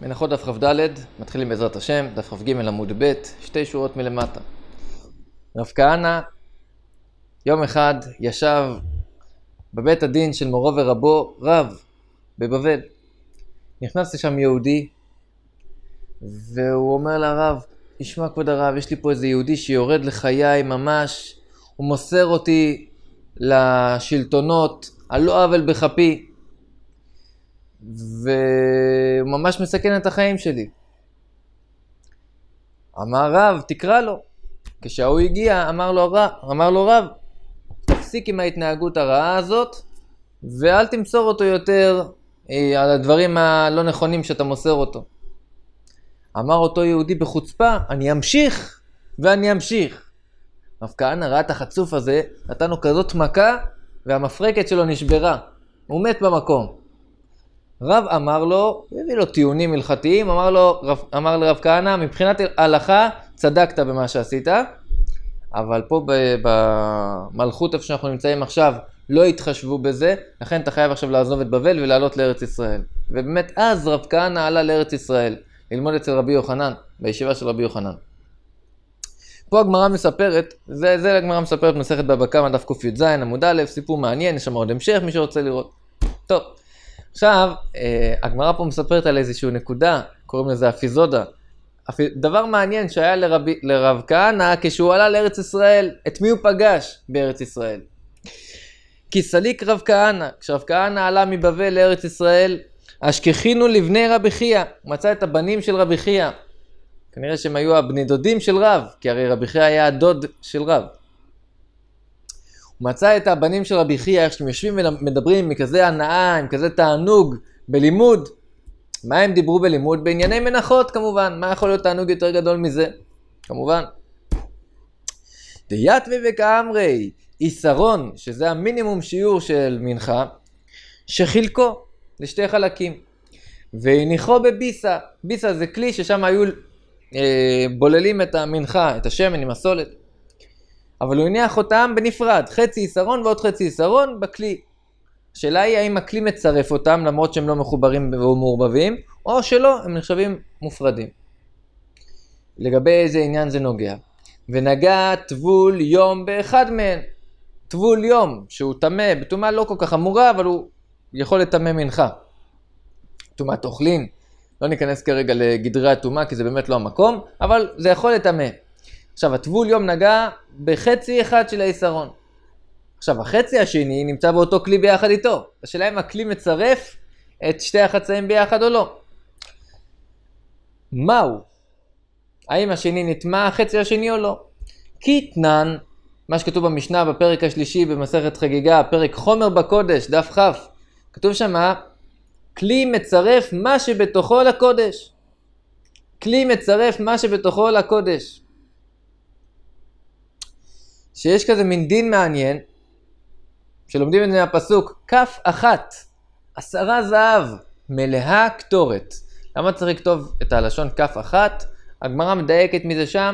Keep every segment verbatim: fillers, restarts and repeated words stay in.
מנחות דף כ"ד, מתחילים בעזרת השם, דף כ"ג עמוד ב', שתי שורות מלמטה. רב כהנא יום אחד ישב בבית הדין של מורו ורבו רב בבבל. נכנס לשם יהודי והוא אומר לרב, ישמע כבוד הרב, יש לי פה איזה יהודי שיורד לחיי ממש, הוא מוסר אותי לשלטונות על לא עוול בכפי, והוא ממש מסכן את החיים שלי. אמר רב, תקרא לו. כשהוא הגיע, אמר לו, רב, אמר לו רב, תפסיק עם ההתנהגות הרעה הזאת, ואל תמסור אותו יותר אה, על הדברים הלא נכונים שאתה מוסר אותו. אמר אותו יהודי בחוצפה, אני אמשיך ואני אמשיך. רב כהנא ראה את החצוף הזה, נתנו כזאת מכה, והמפרקת שלו נשברה. הוא מת במקום. רב אמר לו, הביא לו טיעונים הלכתיים, אמר לו, רב, אמר לרב כהנא, מבחינת הלכה צדקת במה שעשית, אבל פה במלכות איפה שאנחנו נמצאים עכשיו, לא התחשבו בזה, לכן אתה חייב עכשיו לעזוב את בבל ולעלות לארץ ישראל. ובאמת אז רב כהנא עלה לארץ ישראל, ללמוד אצל רבי יוחנן, בישיבה של רבי יוחנן. פה הגמרא מספרת, זה, זה הגמרא מספרת מסכת בבא קמא דף ק"ז עמוד א', סיפור מעניין, יש שם עוד המשך, מי שרוצה לראות. טוב. עכשיו, הגמרא פה מספרת על איזושהי נקודה, קוראים לזה אפיזודה. דבר מעניין שהיה לרב, לרב כהנא כשהוא עלה לארץ ישראל, את מי הוא פגש בארץ ישראל? כי סליק רב כהנא, כשרב כהנא עלה מבבל לארץ ישראל, אשכחינו לבני רבי חייא, הוא מצא את הבנים של רבי חייא. כנראה שהם היו הבני דודים של רב, כי הרי רבי חייא היה הדוד של רב. הוא מצא את הבנים של רבי חייא, איך שהם יושבים ומדברים מכזה הנאה, עם כזה תענוג בלימוד. מה הם דיברו בלימוד? בענייני מנחות כמובן. מה יכול להיות תענוג יותר גדול מזה? כמובן. דייתווה וכאמרי, איסרון, שזה המינימום שיעור של מנחה, שחילקו לשתי חלקים. והניחו בביסה. ביסה זה כלי ששם היו אה, בוללים את המנחה, את השמן עם הסולת. אבל הוא הניח אותם בנפרד, חצי איסרון ועוד חצי איסרון בכלי. השאלה היא האם הכלי מצרף אותם למרות שהם לא מחוברים ומעורבבים, או שלא, הם נחשבים מופרדים. לגבי איזה עניין זה נוגע. ונגע טבול יום באחד מהם. טבול יום שהוא טמא, בטומאה לא כל כך אמורה, אבל הוא יכול לטמא מנחה. טומאת אוכלין, לא ניכנס כרגע לגדרי הטומאה כי זה באמת לא המקום, אבל זה יכול לטמא. עכשיו, הטבול יום נגע בחצי אחד של האיסרון. עכשיו, החצי השני נמצא באותו כלי ביחד איתו. השאלה אם הכלי מצרף את שתי החצאים ביחד או לא. מהו? האם השני נטמע החצי השני או לא? כי תנן, מה שכתוב במשנה בפרק השלישי במסכת חגיגה, פרק חומר בקודש, דף כ', כתוב שמה, כלי מצרף מה שבתוכו לקודש. כלי מצרף מה שבתוכו לקודש. שיש כזה מין דין מעניין, שלומדים את זה מהפסוק, כף אחת, עשרה זהב, מלאה קטורת. למה צריך לכתוב את הלשון כף אחת? הגמרא מדייקת מזה שם,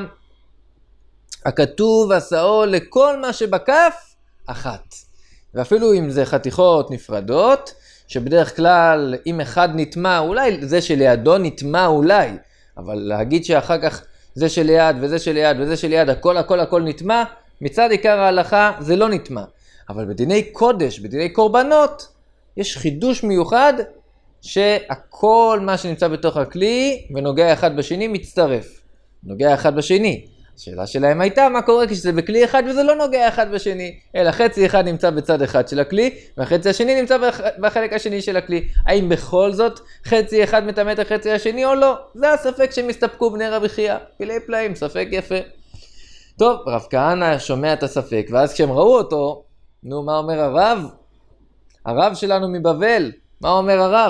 הכתוב עשאו לכל מה שבכף, אחת. ואפילו אם זה חתיכות נפרדות, שבדרך כלל אם אחד נטמע, אולי זה שלידו נטמע אולי, אבל להגיד שאחר כך זה שליד וזה שליד וזה שליד, הכל הכל הכל נטמע, מצד עיקר ההלכה זה לא נטמע. אבל בדיני קודש, בדיני קורבנות, יש חידוש מיוחד שהכל מה שנמצא בתוך הכלי ונוגע אחד בשני מצטרף. נוגע אחד בשני. השאלה שלהם הייתה מה קורה כשזה בכלי אחד וזה לא נוגע אחד בשני. אלא חצי אחד נמצא בצד אחד של הכלי והחצי השני נמצא בחלק השני של הכלי. האם בכל זאת חצי אחד מטמא את החצי השני או לא? זה הספק שמסתפקו בני רבי חייא. פלאי פלאים, ספק יפה. טוב, רב כהנא שומע את הספק, ואז כשהם ראו אותו, נו, מה אומר הרב? הרב שלנו מבבל, מה אומר הרב?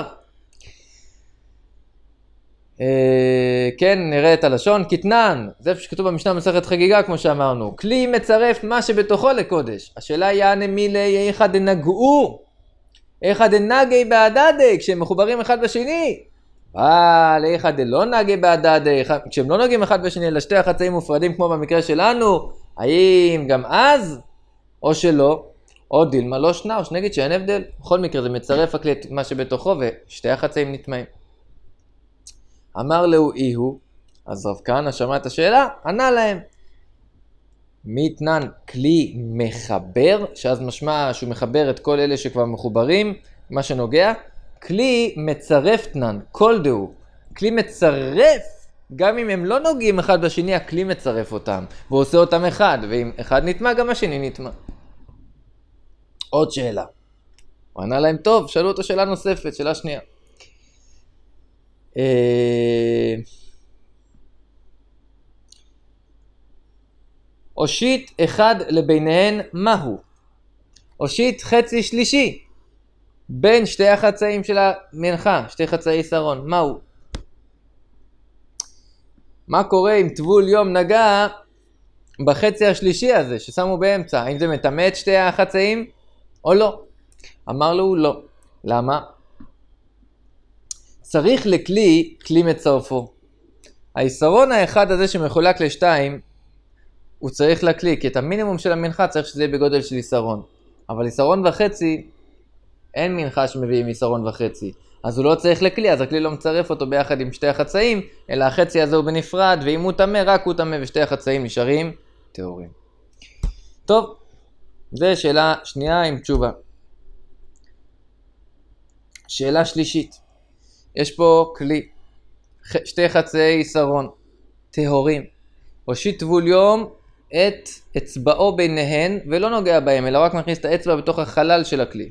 אה, כן, נראה את הלשון, קטנן, זה שכתוב במשנה מסכת חגיגה, כמו שאמרנו, כלי מצרף מה שבתוכו לקודש. השאלה יענה מילי, איך דנגעו, איך דנגי בהדדי, כשהם מחוברים אחד בשני. אבל איך דלא נגי בהדדי, כשהם לא נוגעים אחד בשני, אלא שתי החצאים מופרדים כמו במקרה שלנו, האם גם אז, או שלא, או דילמה לא שנה, או שנגיד שאין הבדל. בכל מקרה זה מצרף הכלי את מה שבתוכו, ושתי החצאים נטמעים. אמר לו אי הוא, אז רב כהנא שמע את השאלה, ענה להם. מתנן כלי מחבר, שאז משמע שהוא מחבר את כל אלה שכבר מחוברים, מה שנוגע, כלי מצרף תנן, כל דהו, כלי מצרף, גם אם הם לא נוגעים אחד בשני, הכלי מצרף אותם, ועושה אותם אחד, ואם אחד נטמע, גם השני נטמע. עוד שאלה. הוא ענה להם, טוב, שאלו אותו שאלה נוספת, שאלה שנייה. הושיט אחד לביניהן מהו? הושיט חצי שלישי בין שתי החצאים של המנחה, שתי חצאי שרון, מהו? מה קורה אם טבול יום נגע בחצי השלישי הזה ששמו באמצע? האם זה מטמא את שתי החצאים או לא? אמר לו לא. למה? צריך לכלי, כלי מצרפו. היסרון האחד הזה שמחולק לשתיים, הוא צריך לכלי, כי את המינימום של המנחה צריך שזה יהיה בגודל של יסרון. אבל יסרון וחצי, אין מנחה שמביאים יסרון וחצי. אז הוא לא צריך לכלי, אז הכלי לא מצרף אותו ביחד עם שתי החצאים, אלא החצי הזה הוא בנפרד, ואם הוא תמה, רק הוא תמה ושתי החצאים נשארים טהורים. טוב, זה שאלה שנייה עם תשובה. שאלה שלישית. יש פה כלי, שתי חצאי יסרון, טהורים. הושיט טבול יום את אצבעו ביניהן, ולא נוגע בהם, אלא רק מכניס את האצבע בתוך החלל של הכלי.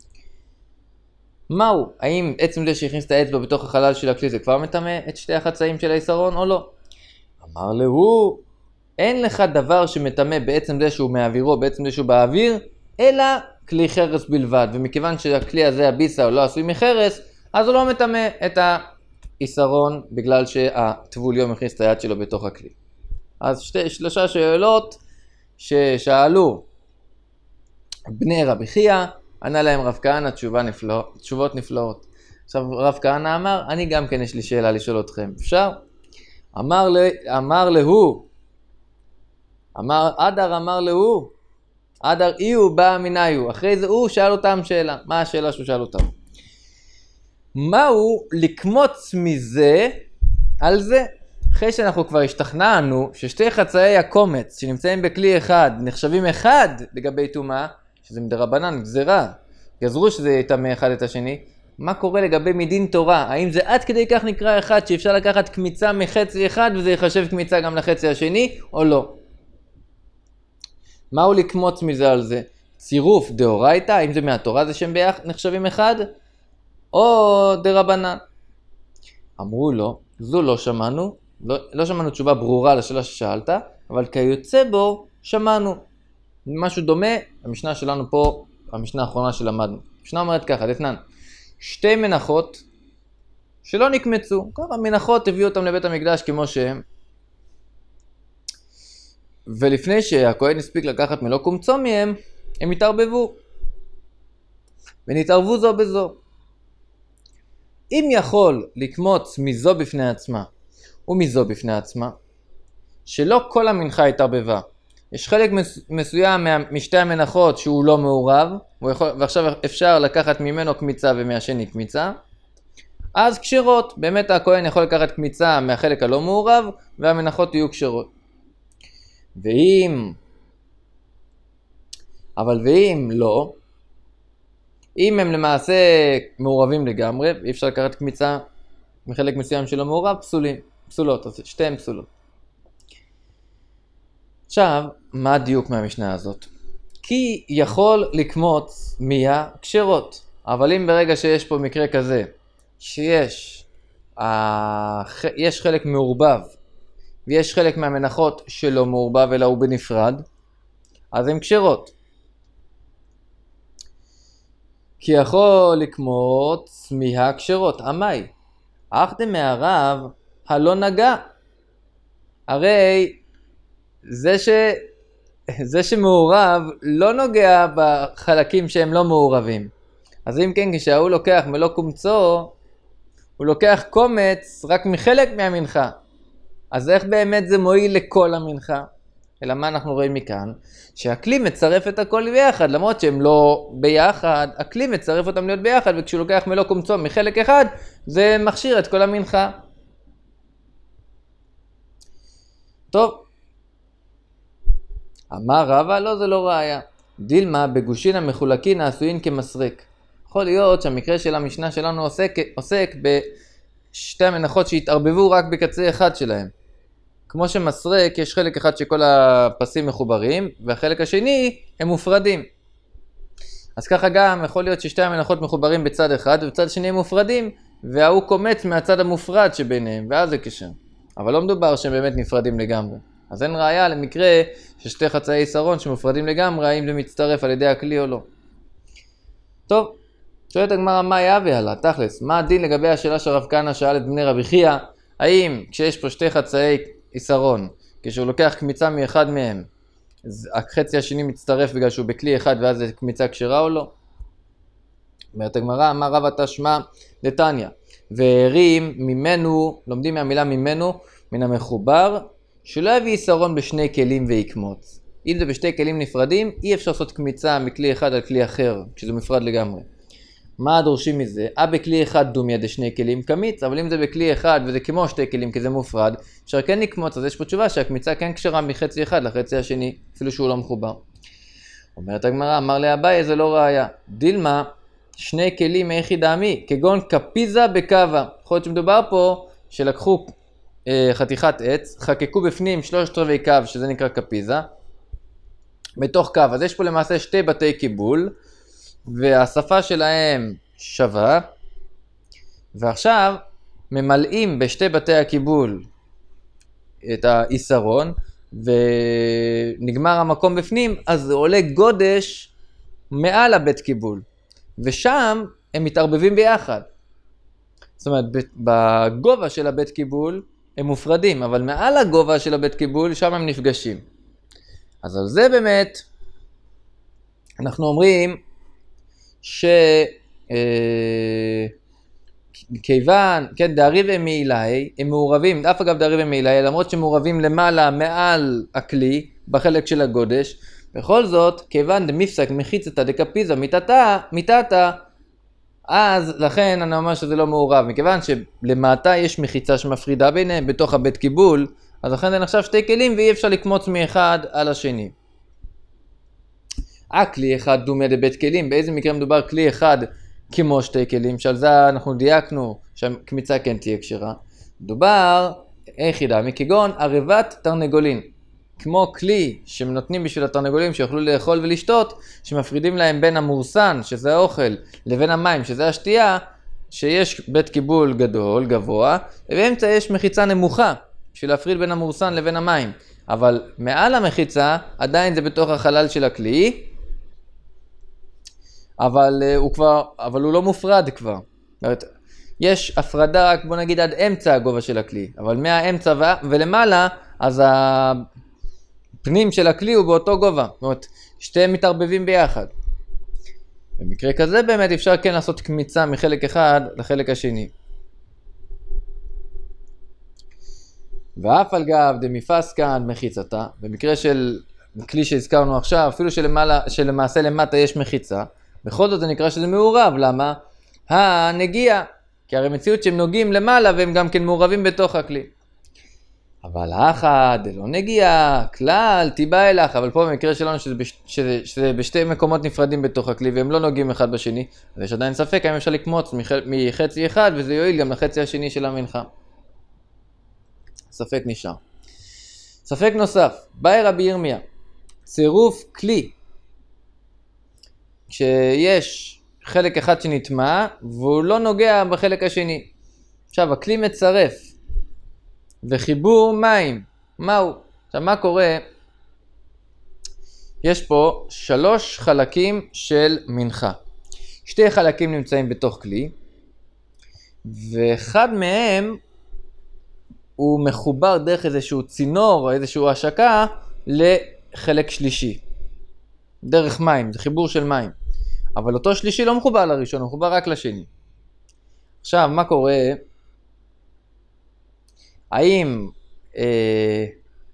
מהו? האם עצם זה שהכניס את האצבע בתוך החלל של הכלי זה כבר מטמא את שתי החצאים של היסרון או לא? אמר לו, אין לך דבר שמטמא בעצם זה שהוא מאווירו, בעצם זה שהוא באוויר, אלא כלי חרס בלבד. ומכיוון שהכלי הזה, הביסה, הוא לא עשוי מחרס, אז הוא לא מטמא את היסרון בגלל שהטבול יום הכניס את היד שלו בתוך הכלי. אז שתי, שלושה שאלות ששאלו בני רבי חייא, ענה להם רב כהנא תשובה נפלא, תשובות נפלאות. עכשיו רב כהנא אמר, אני גם כן יש לי שאלה לשאול אתכם, אפשר? אמר, לה, אמר להוא, אמר, אדר אמר להוא, אדר אי הוא בא מיניו, אחרי זה הוא שאל אותם שאלה. מה השאלה שהוא שאל אותם? מהו לקמוץ מזה על זה? אחרי שאנחנו כבר השתכנענו ששתי חצאי הקומץ שנמצאים בכלי אחד נחשבים אחד לגבי טומאה, שזה מדרבנן, גזרה, גזרו שזה יטמא אחד את השני, מה קורה לגבי מדין תורה? האם זה עד כדי כך נקרא אחד שאפשר לקחת קמיצה מחצי אחד וזה יחשב קמיצה גם לחצי השני או לא? מהו לקמוץ מזה על זה? צירוף דאורייתא, האם זה מהתורה זה שהם ביחד נחשבים אחד? או דרבנן? אמרו לו, זו לא שמענו, לא, לא שמענו תשובה ברורה לשאלה ששאלת, אבל כיוצא בו שמענו. משהו דומה, המשנה שלנו פה, המשנה האחרונה שלמדנו. המשנה אומרת ככה, דתנן, שתי מנחות שלא נקמצו, ככה מנחות הביאו אותם לבית המקדש כמו שהם, ולפני שהכהן הספיק לקחת מלוא קומצו מהם, הם התערבבו, ונתערבו זו בזו. אם יכול לקמוץ מזו בפני עצמה, ומזו בפני עצמה, שלא כל המנחה התערבבה, יש חלק מסוים משתי המנחות שהוא לא מעורב, יכול, ועכשיו אפשר לקחת ממנו קמיצה ומהשני קמיצה, אז קשרות, באמת הכהן יכול לקחת קמיצה מהחלק הלא מעורב, והמנחות יהיו קשרות. ואם, אבל ואם לא, אם הם למעשה מעורבים לגמרי, אי אפשר לקחת קמיצה מחלק מסוים שלא מעורב, פסולים, פסולות, אז שתיהן פסולות. עכשיו, מה הדיוק מהמשנה הזאת? כי יכול לקמוץ מהקשרות, אבל אם ברגע שיש פה מקרה כזה, שיש הח... יש חלק מעורבב, ויש חלק מהמנחות שלא מעורבב אלא הוא בנפרד, אז הן קשרות. כי יכול לקמוץ מהקשרות, עמי, אך דמערב הלא נגע. הרי זה, ש... זה שמעורב לא נוגע בחלקים שהם לא מעורבים. אז אם כן, כשהוא לוקח מלוא קומצו, הוא לוקח קומץ רק מחלק מהמנחה. אז איך באמת זה מועיל לכל המנחה? אלא מה אנחנו רואים מכאן? שהכלי מצרף את הכל ביחד, למרות שהם לא ביחד, הכלי מצרף אותם להיות ביחד, וכשהוא לוקח מלוא קומצו מחלק אחד, זה מכשיר את כל המנחה. טוב. אמר רבא, לא, זה לא ראיה. דילמה בגושין המחולקין העשוין כמסרק. יכול להיות שהמקרה של המשנה שלנו עוסק, עוסק בשתי המנחות שהתערבבו רק בקצה אחד שלהם. כמו שמסרק, יש חלק אחד שכל הפסים מחוברים, והחלק השני הם מופרדים. אז ככה גם יכול להיות ששתי המנחות מחוברים בצד אחד, ובצד שני הם מופרדים, והוא קומץ מהצד המופרד שביניהם, ואז זה קשר. אבל לא מדובר שהם באמת נפרדים לגמרי. אז אין ראיה למקרה ששתי חצאי עיסרון שמופרדים לגמרי, האם זה מצטרף על ידי הכלי או לא. טוב, שואלת הגמרא מה יהווה הלאה, תכלס, מה הדין לגבי השאלה שרב כהנא שאל את בני רבי חייא, האם כשיש פה שתי חצאי עיסרון, כשהוא לוקח קמיצה מאחד מהם, החצי השני מצטרף בגלל שהוא בכלי אחד ואז זה קמיצה כשרה או לא? אומרת הגמרא, אמר רבא תשמע דתניא, והרים ממנו, לומדים מהמילה ממנו, מן המחובר, שלא יביא עיסרון בשני כלים ויקמוץ. אם זה בשתי כלים נפרדים, אי אפשר לעשות קמיצה מכלי אחד על כלי אחר, כשזה מפרד לגמרי. מה דורשים מזה? אה בכלי אחד דומיה דשני כלים קמיץ, אבל אם זה בכלי אחד וזה כמו שתי כלים כי זה מופרד, אפשר כן לקמוץ, אז יש פה תשובה שהקמיצה כן קשרה מחצי אחד לחצי השני, אפילו שהוא לא מחובר. אומרת הגמרא, אמר לאביי זה לא ראיה. דילמה, שני כלים מאיכי דמי, כגון קפיזה בקווה. יכול להיות שמדובר פה שלקחו אה, חתיכת עץ, חקקו בפנים שלושת רבעי קו, שזה נקרא קפיזה, בתוך קו. אז יש פה למעשה שתי בתי קיבול, והשפה שלהם שווה, ועכשיו ממלאים בשתי בתי הקיבול את העיסרון, ונגמר המקום בפנים, אז זה עולה גודש מעל הבית קיבול, ושם הם מתערבבים ביחד. זאת אומרת, בגובה של הבית קיבול הם מופרדים, אבל מעל הגובה של הבית קיבול שם הם נפגשים. אז על זה באמת אנחנו אומרים שכיוון, כן, דערי ומעילי, הם מעורבים, אף אגב דערי ומעילי, למרות שמעורבים למעלה מעל הכלי, בחלק של הגודש, בכל זאת, כיוון דמפסק מחיצתא דקפיזא מיתתא, מיתתא, אז לכן אני אומר שזה לא מעורב, מכיוון שלמטה יש מחיצה שמפרידה ביניהם בתוך הבית קיבול, אז לכן זה נחשב שתי כלים ואי אפשר לקמוץ מאחד על השני. הכלי אחד דומה לבית כלים, באיזה מקרה מדובר כלי אחד כמו שתי כלים, שעל זה אנחנו דייקנו שהקמיצה כן תהיה כשרה. מדובר יחידה מכגון ערבת תרנגולין, כמו כלי שנותנים בשביל התרנגולים שיוכלו לאכול ולשתות, שמפרידים להם בין המורסן, שזה האוכל, לבין המים, שזה השתייה, שיש בית קיבול גדול, גבוה, ובאמצע יש מחיצה נמוכה, בשביל להפריד בין המורסן לבין המים. אבל מעל המחיצה, עדיין זה בתוך החלל של הכלי, אבל הוא כבר, אבל הוא לא מופרד כבר. יש הפרדה רק בוא נגיד עד אמצע הגובה של הכלי, אבל מהאמצע ו... ולמעלה, אז הפנים של הכלי הוא באותו גובה. זאת אומרת, שתיהם מתערבבים ביחד. במקרה כזה באמת אפשר כן לעשות קמיצה מחלק אחד לחלק השני. ואף על גב דמפסקן מחיצתה, במקרה של כלי שהזכרנו עכשיו, אפילו שלמעלה, שלמעשה למטה יש מחיצה, בכל זאת זה נקרא שזה מעורב. למה? הנגיעה. כי הרי מציאות שהם נוגעים למעלה והם גם כן מעורבים בתוך הכלי. אבל האחד לא נגיעה, כלל, תיבא אלך, אבל פה במקרה שלנו שזה, בש... שזה, שזה בשתי מקומות נפרדים בתוך הכלי והם לא נוגעים אחד בשני, אז יש עדיין ספק האם אפשר לקמוץ מח... מחצי אחד וזה יועיל גם לחצי השני של המנחה. ספק נשאר. ספק נוסף, באי רבי ירמיה, צירוף כלי, כשיש חלק אחד שנטמע והוא לא נוגע בחלק השני. עכשיו הכלי מצרף וחיבור מים, מהו? עכשיו מה קורה? יש פה שלוש חלקים של מנחה. שתי חלקים נמצאים בתוך כלי, ואחד מהם הוא מחובר דרך איזשהו צינור או איזשהו השקה לחלק שלישי. דרך מים, זה חיבור של מים. אבל אותו שלישי לא מחובר לראשון, הוא מחובר רק לשני. עכשיו, מה קורה? האם אה,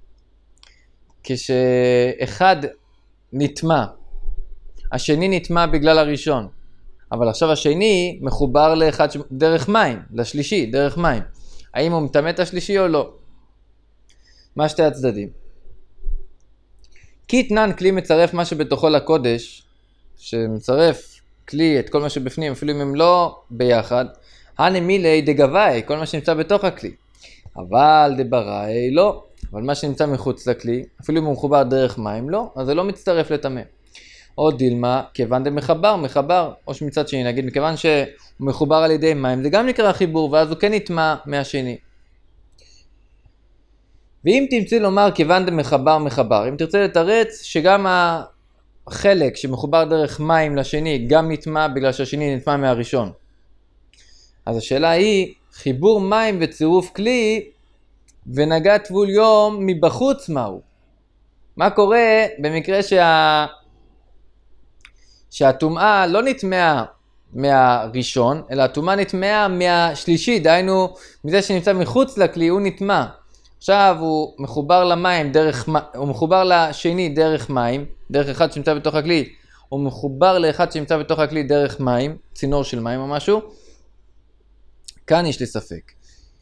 כשאחד נטמע, השני נטמע בגלל הראשון, אבל עכשיו השני מחובר לאחד ש... דרך מים, לשלישי, דרך מים. האם הוא מטמא את השלישי או לא? מה שתי הצדדים. כי תנן כלי מצרף מה שבתוכו לקודש, שמצרף כלי את כל מה שבפנים, אפילו אם הם לא ביחד, הנמילי דגווי, כל מה שנמצא בתוך הכלי. אבל דבראי לא, אבל מה שנמצא מחוץ לכלי, אפילו אם הוא מחובר דרך מים, לא, אז זה לא מצטרף לטמא. או דילמה, כיוון דמחבר, מחבר, או שמצד שני, נגיד, מכיוון שהוא מחובר על ידי מים, זה גם נקרא חיבור, ואז הוא כן נטמא מהשני. ואם תמצא לומר כיוון דמחבר, מחבר, אם תרצה לתרץ שגם החלק שמחובר דרך מים לשני, גם נטמא בגלל שהשני נטמא מהראשון. אז השאלה היא, חיבור מים וצירוף כלי, ונגע טבול יום מבחוץ מהו? מה קורה במקרה שה... שהטומאה לא נטמאה מהראשון, אלא הטומאה נטמאה מהשלישי, דהיינו מזה שנמצא מחוץ לכלי הוא נטמא. עכשיו הוא מחובר למים דרך, הוא מחובר לשני דרך מים, דרך אחד שנמצא בתוך הכלי, הוא מחובר לאחד שנמצא בתוך הכלי דרך מים, צינור של מים או משהו. כאן יש לי ספק.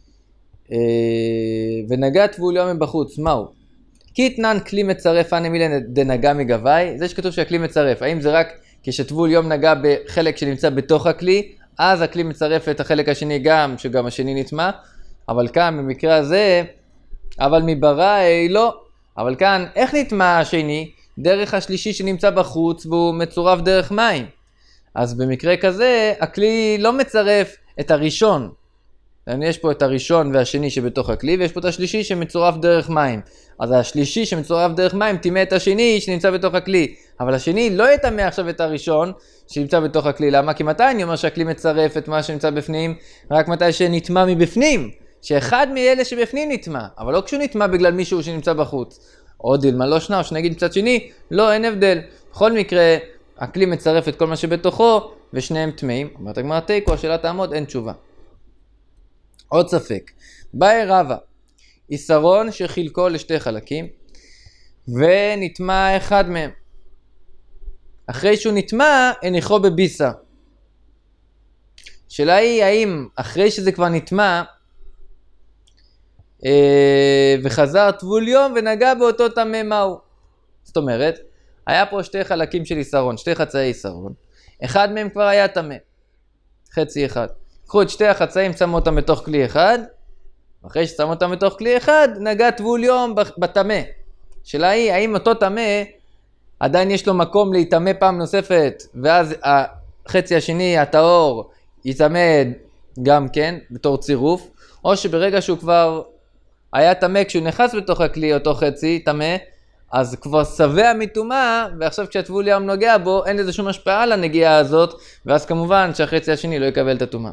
ונגע טבול יום מבחוץ, מהו? כי תנן כלי מצרף הנמילי דנגע מגווי, זה שכתוב שהכלי מצרף, האם זה רק כשטבול יום נגע בחלק שנמצא בתוך הכלי, אז הכלי מצרף את החלק השני גם, שגם השני נטמא, אבל כאן במקרה הזה, אבל מבראי לא, אבל כאן איך נטמא השני? דרך השלישי שנמצא בחוץ והוא מצורף דרך מים. אז במקרה כזה הכלי לא מצרף את הראשון, יש פה את הראשון והשני שבתוך הכלי, ויש פה את השלישי שמצורף דרך מים. אז השלישי שמצורף דרך מים טימא את השני שנמצא בתוך הכלי, אבל השני לא יטמא עכשיו את הראשון שנמצא בתוך הכלי. למה? כי מתי אני אומר שהכלי מצרף את מה שנמצא בפנים? רק מתי שנטמא מבפנים, שאחד מאלה שבפנים נטמא, אבל לא כשהוא נטמא בגלל מישהו שנמצא בחוץ. או דילמה לא שנה, או שנגיד מצד שני, לא, אין הבדל. בכל מקרה, הכלי מצרף את כל מה שבתוכו, ושניהם טמאים. אומרת הגמרא תיקו, השאלה תעמוד, אין תשובה. עוד ספק, באי רבא, יסרון שחילקו לשתי חלקים, ונטמא אחד מהם. אחרי שהוא נטמא, הניחו בביסה. שאלה היא, האם אחרי שזה כבר נטמא, אה, וחזר טבול יום ונגע באותו טמא מהו? זאת אומרת, היה פה שתי חלקים של יסרון, שתי חצאי יסרון. אחד מהם כבר היה טמא, חצי אחד. קחו את שתי החצאים, שמו אותם בתוך כלי אחד, אחרי ששמו אותם בתוך כלי אחד, נגע טבול יום בטמא. שאלה היא, האם אותו טמא, עדיין יש לו מקום להיטמא פעם נוספת, ואז החצי השני, הטהור, יטמא גם כן, בתור צירוף, או שברגע שהוא כבר היה טמא, כשהוא נכנס בתוך הכלי, אותו חצי, טמא, אז כבר שבע מטומאה, ועכשיו כשהטבול יום נוגע בו, אין לזה שום השפעה על הנגיעה הזאת, ואז כמובן שהחצי השני לא יקבל את הטומאה.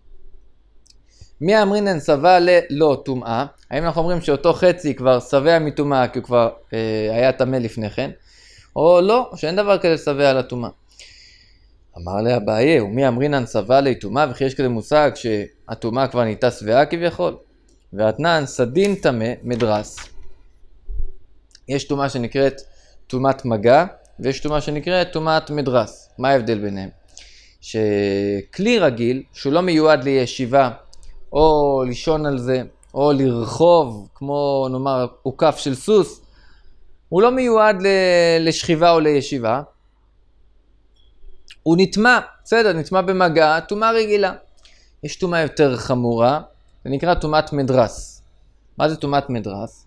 מי אמרינן שבע ללא טומאה? האם אנחנו אומרים שאותו חצי כבר שבע מטומאה, כי הוא כבר אה, היה טמא לפני כן, או לא, שאין דבר כזה שבע על הטומאה. אמר לה אביי, ומי אמרינן שבע לטומאה, וכי יש כזה מושג שהטומאה כבר נהייתה שבעה כביכול, ואתנן סדין טמא מדרס. יש טומאה שנקראת טומאת מגע, ויש טומאה שנקראת טומאת מדרס. מה ההבדל ביניהם? שכלי רגיל, שהוא לא מיועד לישיבה, או לישון על זה, או לרחוב, כמו נאמר עוקף של סוס, הוא לא מיועד לשכיבה או לישיבה. הוא נטמא, בסדר, נטמא במגע, טומאה רגילה. יש טומאה יותר חמורה, זה נקרא טומאת מדרס. מה זה טומאת מדרס?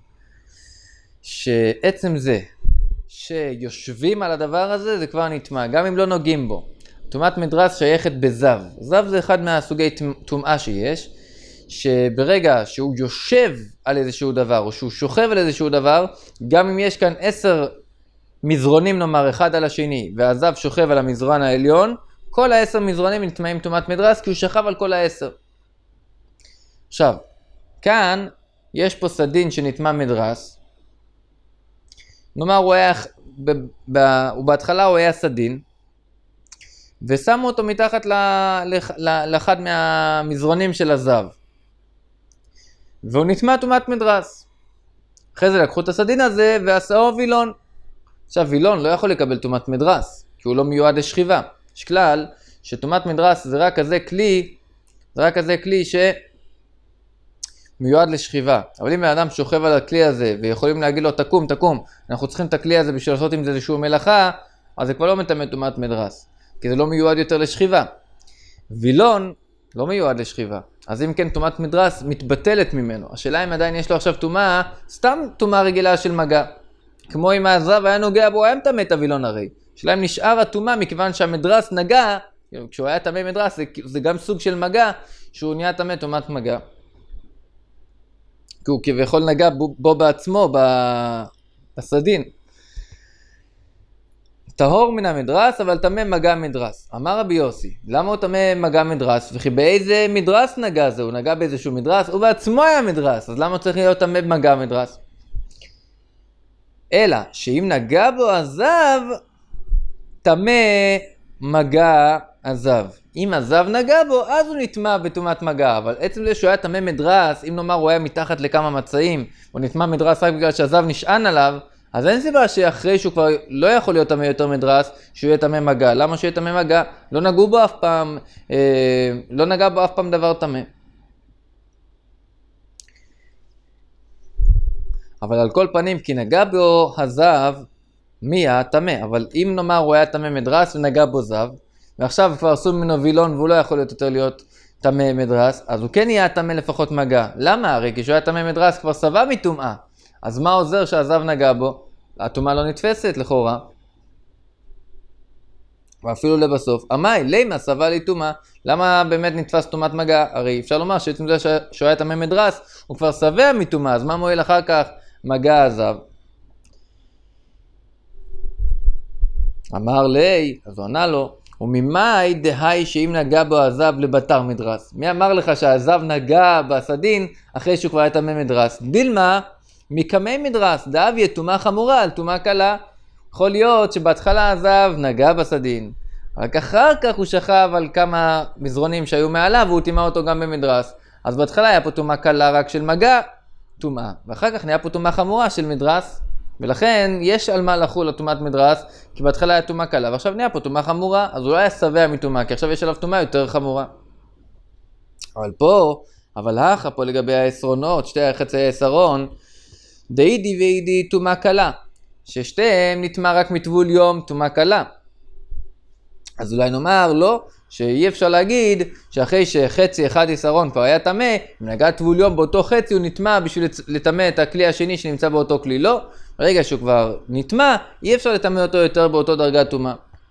שעצם זה שיושבים על הדבר הזה, זה כבר נטמא, גם אם לא נוגעים בו. טומאת מדרס שייכת בזב. זב זה אחד מהסוגי טומאה שיש, שברגע שהוא יושב על איזשהו דבר, או שהוא שוכב על איזשהו דבר, גם אם יש כאן עשר מזרונים נאמר אחד על השני, והזב שוכב על המזרון העליון, כל העשר מזרונים נטמאים טומאת מדרס, כי הוא שכב על כל העשר. עכשיו, כאן יש פה סדין שנטמא מדרס, נאמר הוא היה, ב, ב, בהתחלה הוא היה סדין, ושמו אותו מתחת ל, ל, לאחד מהמזרונים של הזב. והוא נטמא טומאת מדרס. אחרי זה לקחו את הסדין הזה ועשאו וילון. עכשיו וילון לא יכול לקבל טומאת מדרס, כי הוא לא מיועד לשכיבה. יש כלל שטומאת מדרס זה רק כזה כלי, זה רק כזה כלי מיועד לשכיבה. אבל אם האדם שוכב על הכלי הזה ויכולים להגיד לו תקום, תקום, אנחנו צריכים את הכלי הזה בשביל לעשות עם זה איזשהו מלאכה, אז זה כבר לא מטמא טומאת מדרס, כי זה לא מיועד יותר לשכיבה. וילון לא מיועד לשכיבה. אז אם כן, טומאת מדרס מתבטלת ממנו. השאלה אם עדיין יש לו עכשיו טומאה, סתם טומאה רגילה של מגע. כמו אם הזב היה נוגע בו, היה מטמא את הווילון הרי. השאלה אם נשאר הטומאה מכיוון שהמדרס נגע, כשהוא היה טמא מדרס, זה, זה גם סוג של מגע, שהוא נהיה טמא טומאת מגע. כי הוא כביכול נגע בו, בו בעצמו, בסדין. טהור מן המדרס, אבל טמא מגע מדרס. אמר רבי יוסי, למה הוא טמא מגע מדרס? וכי באיזה מדרס נגע זה? הוא נגע באיזשהו מדרס, הוא בעצמו היה מדרס, אז למה הוא צריך להיות טמא מגע מדרס? אלא, שאם נגע בו הזב, טמא מגע הזב. אם הזב נגע בו, אז הוא נטמא בטומאת מגע. אבל עצם זה שהוא היה טמא מדרס, אם נאמר הוא היה מתחת לכמה מצעים, הוא נטמא מדרס רק בגלל שהזב נשען עליו, אז אין סיבה שאחרי שהוא כבר לא יכול להיות טמא יותר מדרס, שהוא יהיה טמא מגע. למה שהוא יהיה טמא מגע? לא נגעו בו אף פעם, אה, לא נגע בו אף פעם דבר טמא. אבל על כל פנים, כי נגע בו הזב, מי היה טמא? אבל אם נאמר הוא היה טמא מדרס ונגע בו זב, ועכשיו כבר עשו ממנו וילון והוא לא יכול להיות יותר להיות טמא מדרס, אז הוא כן יהיה טמא לפחות מגע. למה? הרי כשהוא היה טמא מדרס כבר סבא מטומאה. אז מה עוזר שהזב נגע בו? הטומאה לא נתפסת לכאורה. ואפילו לבסוף, אמי, לימה סבא לי טומאה, למה באמת נתפס טומאת מגע? הרי אפשר לומר שעצם זה שהוא היה טמא מדרס, הוא כבר שבע מטומאה, אז מה מועיל אחר כך מגע הזב? אמר לי, אז הוא ענה לו, וממאי דהי שאם נגע בו הזב לבטר מדרס. מי אמר לך שהזב נגע בסדין אחרי שהוא כבר היה טמא מדרס? דילמה, מקמי מדרס, דאב יהיה טומאה חמורה על טומאה קלה. יכול להיות שבהתחלה הזב נגע בסדין, רק אחר כך הוא שכב על כמה מזרונים שהיו מעליו והוא טימא אותו גם במדרס. אז בהתחלה היה פה טומאה קלה רק של מגע, טומאה, ואחר כך נהיה פה טומאה חמורה של מדרס. ולכן יש על מה לחול לטומאת מדרס, כי בהתחלה היה טומאה קלה, ועכשיו נהיה פה טומאה חמורה, אז הוא לא היה שבע מטומאה, כי עכשיו יש עליו טומאה יותר חמורה. אבל פה, אבל האחה פה לגבי העשרונות, שתי חצי העשרון, דאידי ואידי טומאה קלה, ששתיהם נטמא רק מטבול יום טומאה קלה. אז אולי נאמר לא, שאי אפשר להגיד שאחרי שחצי אחד עשרון כבר היה טמא, אם נגע טבול יום באותו חצי הוא נטמא בשביל לטמא את הכלי השני שנמצא באותו כלי. לא, ברגע שהוא כבר נטמא, אי אפשר לטמא אותו יותר באותו דרגת טומאה.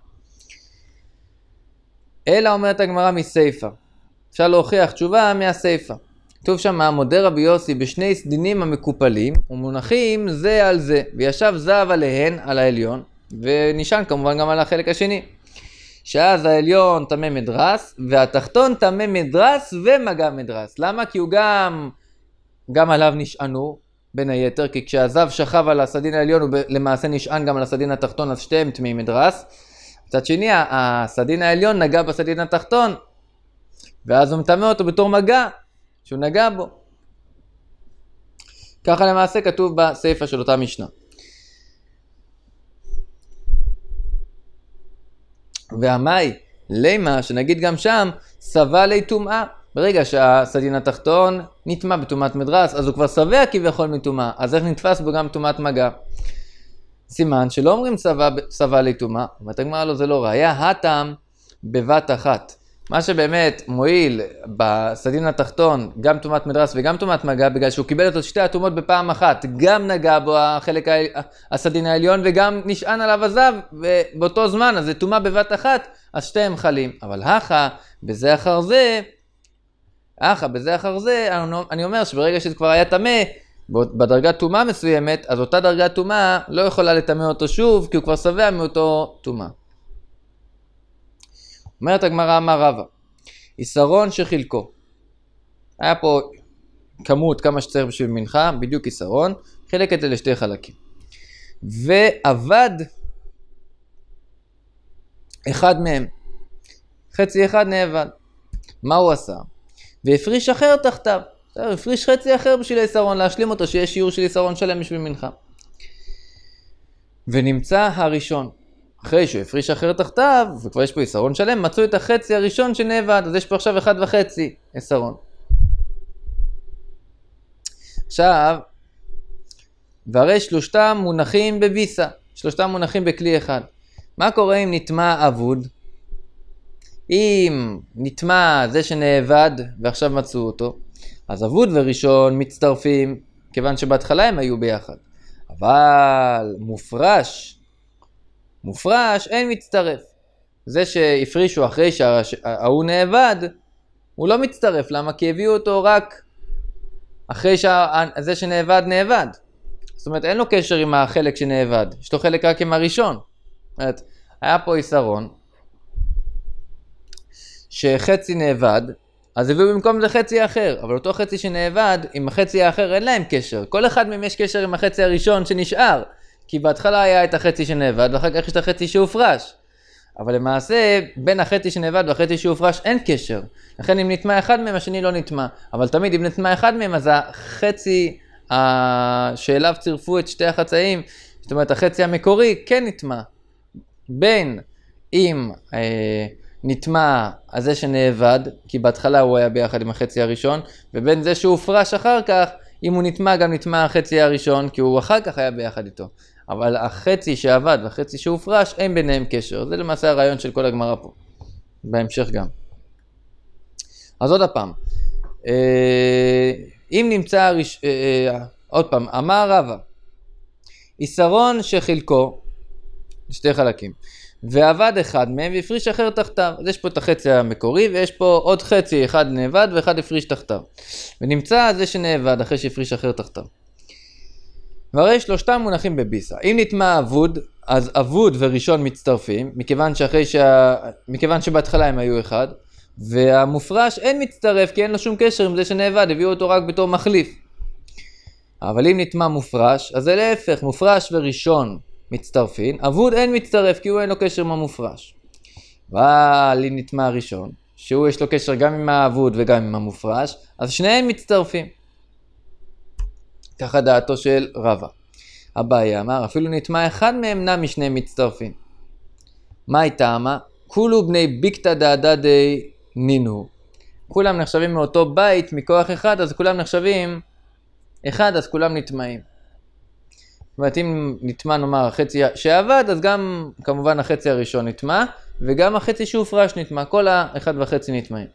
אלא אומרת הגמרא מסייפה. אפשר להוכיח תשובה מהסייפה. כתוב שם, מודה רבי יוסי בשני סדינים המקופלים ומונחים זה על זה, וישב זב עליהן על העליון, ונשען כמובן גם על החלק השני. שאז העליון טמא מדרס, והתחתון טמא מדרס ומגע מדרס. למה? כי הוא גם, גם עליו נשענו, בין היתר, כי כשהזב שכב על הסדין העליון, הוא למעשה נשען גם על הסדין התחתון, אז שתיהם טמאים מדרס. מצד שני, הסדין העליון נגע בסדין התחתון, ואז הוא מטמא אותו בתור מגע, שהוא נגע בו. ככה למעשה כתוב בסייפה של אותה משנה. והמאי, לימה, שנגיד גם שם, סבא לי טומאה. ברגע שהסדין התחתון נטמא בטומאת מדרס, אז הוא כבר שבע כביכול מטומאה, אז איך נתפס בו גם טומאת מגע? סימן שלא אומרים סבא לי טומאה, אומרת הגמרא לו זה לא ראיה, הטעם בבת אחת. מה שבאמת מועיל בסדין התחתון, גם טומאת מדרס וגם טומאת מגע, בגלל שהוא קיבל את שתי הטומאות בפעם אחת, גם נגע בו החלק הסדין העליון וגם נשען עליו הזב, ובאותו זמן, אז זה טומאה בבת אחת, אז שתיהם חלים. אבל הכה, בזה אחר זה, הכה, בזה אחר זה, אני אומר שברגע שזה כבר היה טמא, בדרגת טומאה מסוימת, אז אותה דרגת טומאה לא יכולה לטמא אותו שוב, כי הוא כבר שבע מאותו טומאה. אומרת הגמרא אמר רבא, עשרון שחילקו. היה פה כמות כמה שצריך בשביל מנחה, בדיוק עשרון, חילק את זה לשתי חלקים. ועבד אחד מהם, חצי אחד נאבד. מה הוא עשה? והפריש אחר תחתיו. הפריש חצי אחר בשביל עשרון, להשלים אותו שיש שיעור של עשרון שלם בשביל מנחה. ונמצא הראשון. אחרי שהוא הפריש אחר תחתיו, וכבר יש פה עשרון שלם, מצאו את החצי הראשון שנאבד, אז יש פה עכשיו אחד וחצי עשרון. עכשיו, והרי שלושתם מונחים בביסה, שלושתם מונחים בכלי אחד. מה קורה אם נטמע אבוד? אם נטמע זה שנאבד ועכשיו מצאו אותו, אז אבוד וראשון מצטרפים, כיוון שבהתחלה הם היו ביחד. אבל מופרש, מופרש אין מצטרף. זה שהפרישו אחרי שההוא נאבד, הוא לא מצטרף. למה? כי הביאו אותו רק אחרי שזה שנאבד נאבד. זאת אומרת, אין לו קשר עם החלק שנאבד. יש לו חלק רק עם הראשון. זאת אומרת, היה פה יסרון, שחצי נאבד, אז הביאו במקום זה חצי אחר. אבל אותו חצי שנאבד, עם החצי האחר אין להם קשר. כל אחד מהם יש קשר עם החצי הראשון שנשאר. כי בהתחלה היה את החצי שנאבד, ואחר כך יש את החצי שהופרש. אבל למעשה, בין החצי שנאבד והחצי שהופרש אין קשר. לכן אם נטמע אחד מהם, השני לא נטמע. אבל תמיד אם נטמע אחד מהם, אז החצי שאליו צירפו את שתי החצאים, זאת אומרת החצי המקורי, כן נטמע. בין אם אה, נטמע הזה שנאבד, כי בהתחלה הוא היה ביחד עם החצי הראשון, ובין זה שהופרש אחר כך, אם הוא נטמע גם נטמע החצי הראשון, כי הוא אחר כך היה ביחד איתו. אבל החצי שעבד והחצי שהופרש, אין ביניהם קשר. זה למעשה הרעיון של כל הגמרא פה. בהמשך גם. אז עוד הפעם. אם נמצא, הראש... עוד פעם, אמר רבא, יסרון שחלקו, שתי חלקים, ועבד אחד מהם והפריש אחר תחתיו. אז יש פה את החצי המקורי, ויש פה עוד חצי, אחד נאבד ואחד הפריש תחתיו. ונמצא זה שנאבד אחרי שהפריש אחר תחתיו. והרי שלושתם מונחים בביסה. אם נטמע אבוד, אז אבוד וראשון מצטרפים, מכיוון, שאחרי שה... מכיוון שבהתחלה הם היו אחד, והמופרש אין מצטרף, כי אין לו שום קשר עם זה שנאבד, הביאו אותו רק בתור מחליף. אבל אם נטמע מופרש, אז זה להפך, מופרש וראשון מצטרפים, אבוד אין מצטרף, כי הוא אין לו קשר עם המופרש. אבל אם נטמע ראשון, שהוא יש לו קשר גם עם האבוד וגם עם המופרש, אז שניהם מצטרפים. ככה דעתו של רבא. הבעיה אמר, אפילו נטמע אחד מהם נע משניהם מצטרפים. מה הייתה מה? כולו בני ביקתא דעדדי נינו. כולם נחשבים מאותו בית, מכוח אחד, אז כולם נחשבים אחד, אז כולם נטמעים. זאת אומרת, אם נטמע נאמר החצי שעבד, אז גם כמובן החצי הראשון נטמע, וגם החצי שהופרש נטמע, כל האחד וחצי נטמעים.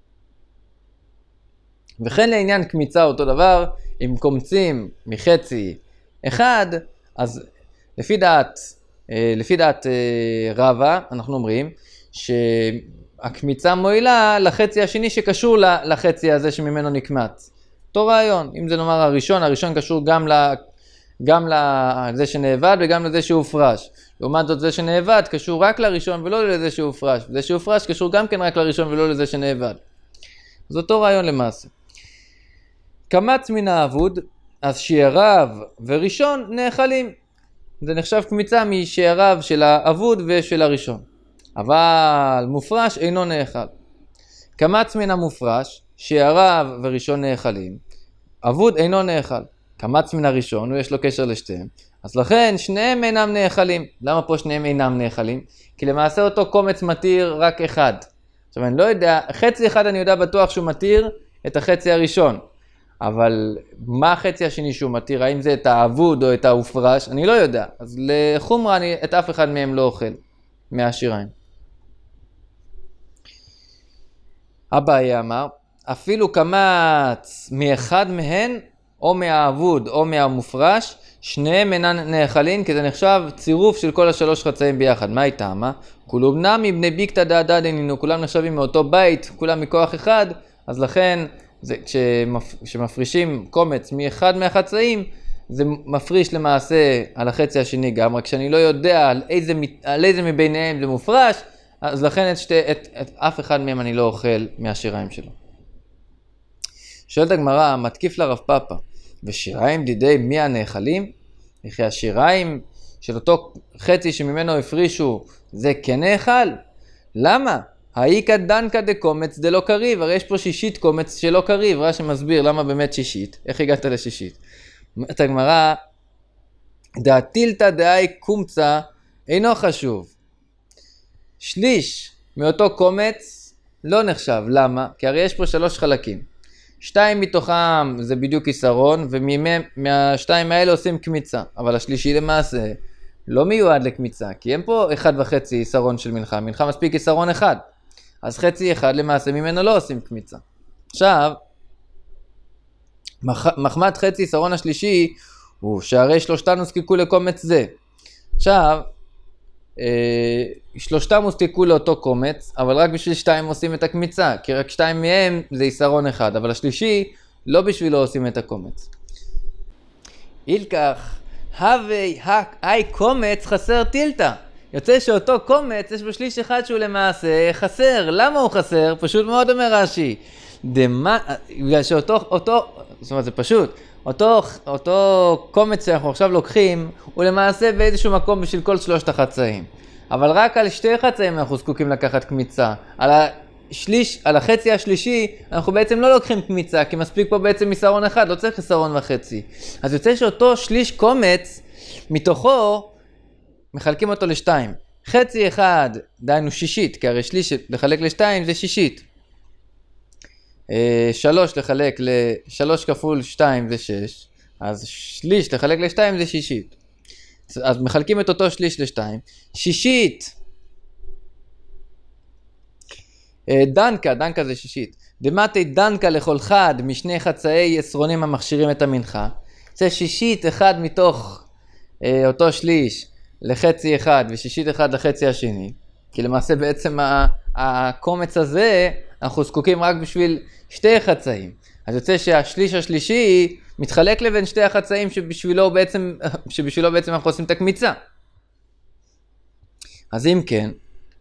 וכן לעניין קמיצה אותו דבר, אם קומצים מחצי אחד, אז לפי דעת, לפי דעת רבא, אנחנו אומרים שהקמיצה מועילה לחצי השני שקשור לחצי הזה שממנו נקמץ. אותו רעיון, אם זה נאמר הראשון, הראשון קשור גם, לה, גם לזה שנאבד וגם לזה שהופרש. לעומת זאת זה שנאבד קשור רק לראשון ולא לזה שהופרש. וזה שהופרש קשור גם כן רק לראשון ולא לזה שנאבד. זה אותו רעיון למעשה. קמץ מן האבוד, אז שעריו וראשון נאכלים. זה נחשב קמיצה משעריו של האבוד ושל הראשון. אבל מופרש אינו נאכל. קמץ מן המופרש, שעריו וראשון נאכלים. אבוד אינו נאכל. קמץ מן הראשון, ויש לו קשר לשתיהם. אז לכן שניהם אינם נאכלים. למה פה שניהם אינם נאכלים? כי למעשה אותו קומץ מתיר רק אחד. עכשיו אני לא יודע, חצי אחד אני יודע בטוח שהוא מתיר את החצי הראשון. אבל מה החצי השני שהוא מתיר? האם זה את האבוד או את ההופרש? אני לא יודע. אז לחומרה אני את אף אחד מהם לא אוכל מהשיריים. הבעיה אמר, אפילו קמץ מאחד מהן, או מהאבוד או מהמופרש, שניהם אינן נאכלים, כי זה נחשב צירוף של כל השלוש חצאים ביחד. מה הייתה? מה? כולם נמי בני ביקתא דעדדי נינו, כולם נחשבים מאותו בית, כולם מכוח אחד, אז לכן זה, כשמפ... כשמפרישים קומץ מאחד מהחצאים, זה מפריש למעשה על החצי השני גם, רק שאני לא יודע על איזה, על איזה מביניהם זה מופרש, אז לכן את, שתי, את, את אף אחד מהם אני לא אוכל מהשיריים שלו. שואלת הגמרא, מתקיף לרב פאפא, ושיריים דידי מי הנאכלים? וכי השיריים של אותו חצי שממנו הפרישו, זה כן נאכל? למה? האיקא דנקא דקומץ דלא קריב, הרי יש פה שישית קומץ שלא קריב, רש"י מסביר למה באמת שישית, איך הגעת לשישית? אומרת הגמרא, דעתילתא דאי קומצא אינו חשוב. שליש מאותו קומץ לא נחשב, למה? כי הרי יש פה שלוש חלקים. שתיים מתוכם זה בדיוק עיסרון, ומהשתיים האלה עושים קמיצה. אבל השלישי למעשה לא מיועד לקמיצה, כי אין פה אחד וחצי עיסרון של מנחה, מנחה מספיק עיסרון אחד. אז חצי אחד למעשה ממנו לא עושים קמיצה. עכשיו, מח... מחמת חצי עיסרון השלישי, הוא שהרי שלושתן הוזקקו לקומץ זה. עכשיו, אה, שלושתם הוזקקו לאותו קומץ, אבל רק בשביל שתיים עושים את הקמיצה, כי רק שתיים מהם זה עיסרון אחד, אבל השלישי לא בשבילו עושים את הקומץ. אילקח, הווי היי קומץ חסר טילטה. יוצא שאותו קומץ יש בו שליש אחד שהוא למעשה חסר. למה הוא חסר? פשוט מאוד אומר רש"י. דמה, בגלל שאותו, אותו, זאת אומרת זה פשוט, אותו, אותו קומץ שאנחנו עכשיו לוקחים, הוא למעשה באיזשהו מקום בשביל כל שלושת החצאים. אבל רק על שתי חצאים אנחנו זקוקים לקחת קמיצה. על השליש, על החצי השלישי, אנחנו בעצם לא לוקחים קמיצה, כי מספיק פה בעצם עיסרון אחד, לא צריך עיסרון וחצי. אז יוצא שאותו שליש קומץ, מתוכו, מחלקים אותו לשתיים. חצי אחד, דהיינו שישית, כי הרי שליש לחלק לשתיים זה שישית. שלוש לחלק לשלוש כפול שתיים זה שש, אז שליש לחלק לשתיים זה שישית. אז מחלקים את אותו שליש לשתיים. שישית, דנקה, דנקה זה שישית. דמתי דנקה לכל חד משני חצאי עשרונים המכשירים את המנחה. זה שישית אחד מתוך אה, אותו שליש לחצי אחד ושישית אחד לחצי השני. כי למעשה בעצם הקומץ הזה אנחנו זקוקים רק בשביל שתי חצאים. אז יוצא שהשליש השלישי מתחלק לבין שתי החצאים שבשבילו בעצם, שבשבילו בעצם אנחנו עושים את הקמיצה. אז אם כן,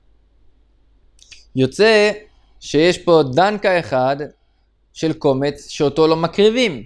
יוצא שיש פה דנקה אחד של קומץ שאותו לא מקריבים.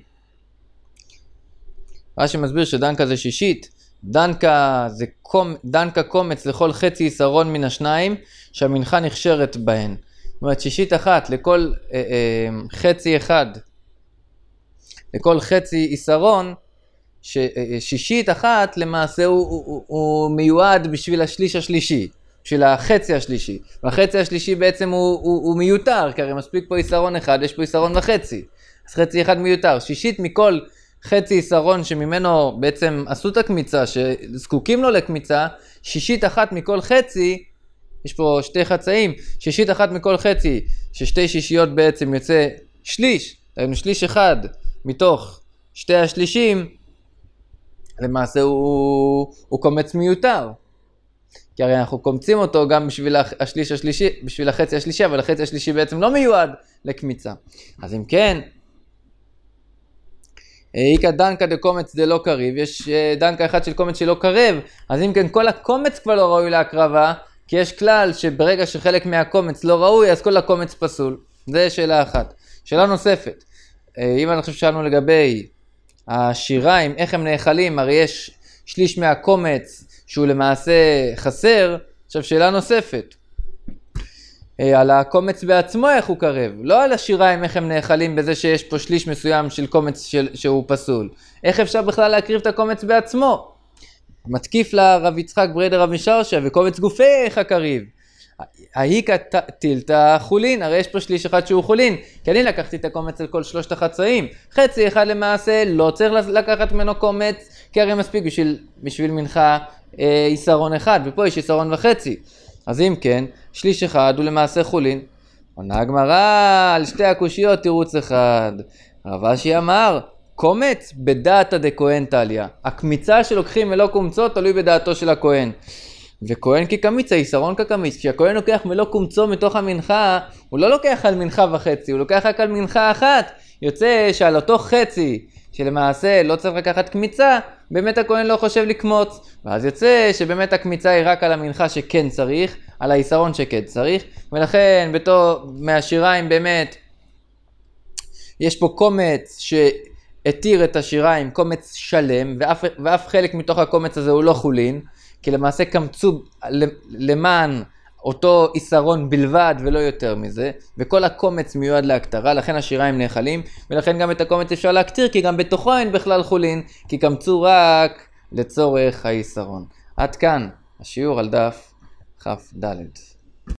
רש"י מסביר שדנקה זה שישית. דנקה זה קומ... דנקה קומץ לכל חצי עיסרון מן השניים שהמנחה נכשרת בהן. זאת אומרת שישית אחת לכל אה, אה, חצי אחד, לכל חצי עיסרון, ש, אה, שישית אחת למעשה הוא, הוא, הוא, הוא מיועד בשביל השליש השלישי, בשביל החצי השלישי. והחצי השלישי בעצם הוא, הוא, הוא מיותר, כי הרי מספיק פה עיסרון אחד, יש פה עיסרון וחצי. אז חצי אחד מיותר. שישית מכל חצי עיסרון שממנו בעצם עשו את הקמיצה, שזקוקים לו לקמיצה, שישית אחת מכל חצי, יש פה שתי חצאים, שישית אחת מכל חצי, ששתי שישיות בעצם יוצא שליש, היינו שליש אחד מתוך שתי השלישים, למעשה הוא, הוא קומץ מיותר. כי הרי אנחנו קומצים אותו גם בשביל השליש השלישי, בשביל החצי השלישי, אבל החצי השלישי בעצם לא מיועד לקמיצה. אז אם כן, איקא דנקה דקומץ דלא קריב, יש דנקה אחד של קומץ שלא קרב, אז אם כן כל הקומץ כבר לא ראוי להקרבה, כי יש כלל שברגע שחלק מהקומץ לא ראוי, אז כל הקומץ פסול. זה שאלה אחת. שאלה נוספת, אם אני חושב שאלנו לגבי השיריים, איך הם נאכלים, הרי יש שליש מהקומץ שהוא למעשה חסר, עכשיו שאלה נוספת, על הקומץ בעצמו איך הוא קרב, לא על השיריים איך הם נאכלים בזה שיש פה שליש מסוים של קומץ של, שהוא פסול. איך אפשר בכלל להקריב את הקומץ בעצמו? מתקיף לה רב יצחק בריידא רב משרשיה וקומץ גופי איך הקריב. ההיקה טילטה חולין, הרי יש פה שליש אחד שהוא חולין, כי אני לקחתי את הקומץ על כל שלושת החצאים. חצי אחד למעשה לא צריך לקחת ממנו קומץ, כי הרי מספיק בשביל, בשביל מנחה אה, עיסרון אחד, ופה יש עיסרון וחצי. אז אם כן, שליש אחד הוא למעשה חולין. עונה הגמרא על שתי הקושיות תירוץ אחד. רב אשי אמר, קומץ בדעתא דכהן תליא. הקמיצה שלוקחים מלוא קומצו תלוי בדעתו של הכהן. וכהן כקמיצה, עיסרון כקמיץ. כשהכהן לוקח מלוא קומצו מתוך המנחה, הוא לא לוקח על מנחה וחצי, הוא לוקח רק על מנחה אחת. יוצא שעל אותו חצי, שלמעשה לא צריך לקחת קמיצה, באמת הכהן לא חושב לקמוץ. ואז יוצא שבאמת הקמיצה היא רק על המנחה שכן צריך, על העיסרון שכן צריך. ולכן בתור מהשיריים באמת, יש פה קומץ שהתיר את השיריים, קומץ שלם, ואף, ואף חלק מתוך הקומץ הזה הוא לא חולין, כי למעשה קמצו למען אותו עיסרון בלבד ולא יותר מזה, וכל הקומץ מיועד להקטרה, לכן השיריים נאכלים, ולכן גם את הקומץ אפשר להקטיר, כי גם בתוכו אין בכלל חולין, כי קמצו רק לצורך העיסרון. עד כאן השיעור על דף כ"ד.